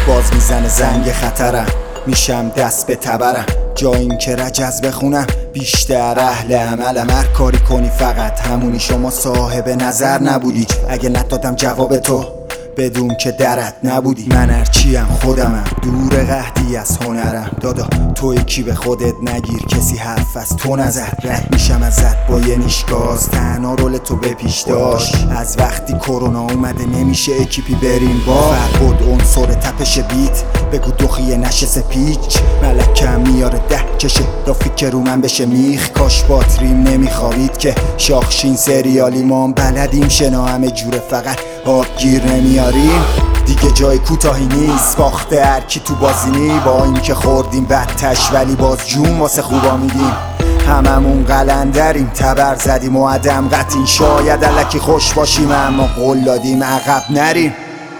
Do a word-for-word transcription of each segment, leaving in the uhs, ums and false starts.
باز میزنه زنگ خطرم، میشم دست به تبرم. جا این که رجز بخونم بیشتر اهل عملم. هر کاری کنی فقط همونی، شما صاحب نظر نبودی. اگه ندادم جواب تو بدون که درت نبودی. من هرچیم خودمم، دور قحطی از هنرم. دادا تو یکی به خودت نگیر، کسی حرف از تو نزد. رد میشم ازت با یه نیشگاز، تنها رول تو به پیش داشت. از وقتی کرونا اومده نمیشه اکیپی بریم با فربود عنصر تپش بیت. بگو دخیه نشه سپیچ، ملکم میاره ده کشه دا فکر رو من بشه میخ. کاش باتریم نمیخوابید که شاخشین سریالی ما هم بلدیم شنا همه جوره، فقط آبگیر نمیاریم. دیگه جای کوتاهی نیست، باخته هرکی تو بازینی. با این که خوردیم بدتش ولی باز جون واسه خوبا میدیم. هممون قلندریم، تبر زدیم و عدم قطعین. شاید الکی خوش باشیم اما قول دادیم عقب نریم.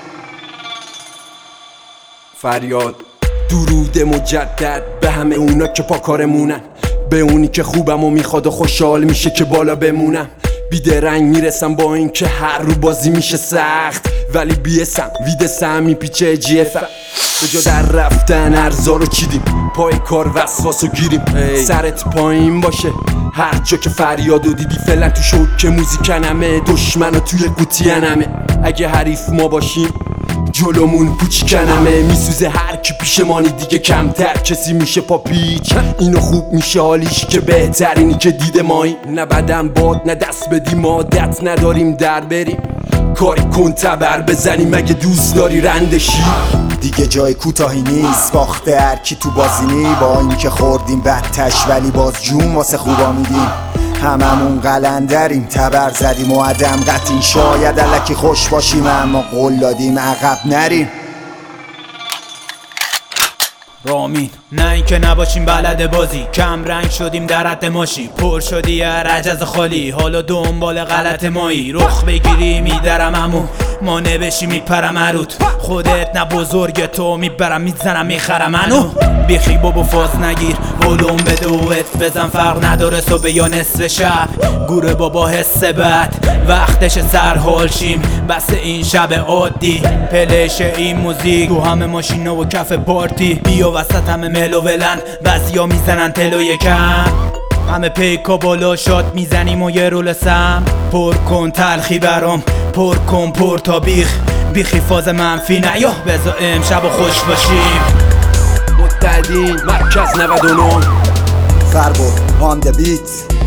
فریاد درود مجدد به همه اونا که پاکارمونن، به اونی که خوبم و میخواد و خوشحال میشه که بالا بمونم. بیدرنگ میرسم با این که هر رو بازی میشه سخت، ولی بیسم ویدسم میپیچه جیفم. به جا در رفتن ارزا رو چیدیم، پای کار وسواس رو گیریم. سرت پایین باشه هر جا که فریادو دیدی. فعلا تو شوک موزیکنمه، دشمنو توی قوطیانمه. اگه حریف ما باشیم جلومون کوچیکنمه. میسوزه هر کی پیشمانی دیگه کمتر کسی میشه پاپیچ. اینو خوب میشه حالیش که بهترینی که دیده مایی. نه بدم باد نه دست بدیم، عادت نداریم در بریم. کاری کن تبر بزنیم اگه دوست داری رندشی. دیگه جای کوتاهی نیست، باخته هرکی تو بازینی. با این که خوردیم بدتش ولی باز جون واسه خوبا میدیم. هممون قلندریم، تبر زدیم و عدم قطعین. شاید الکی خوش باشیم اما قول دادیم عقب نریم. رامین نه اینکه نباشیم بلد بازی، کم رنگ شدیم در حد ماشی. پر شدی رجز خالی، حالا دنبال غلط مایی. رخ بگیری میدرم امو ما نبشی میپرم عروت. خودت نه بزرگ تو میبرم میزنم میخرم منو. بیخی بابا فاز نگیر ولوم به دوت بزن، فرق نداره صبح یا نصف شب. گوره بابا حس بد وقتش سرحال شیم، بس این شب عادی پلش این موزیک تو همه ماشینا و کف پارتی. بیا وسط همه ملو ولن بعضیا میزنن تلو یکم. همه پیکا بالا شاد میزنیم و یه رول سم. پر کن تلخی برام پر کن پر تا بیخ بیخی فاز منفی نیا. بذار امشب و خوش باشیم. متحدین مرکز نود و نه فربود آن د بیت.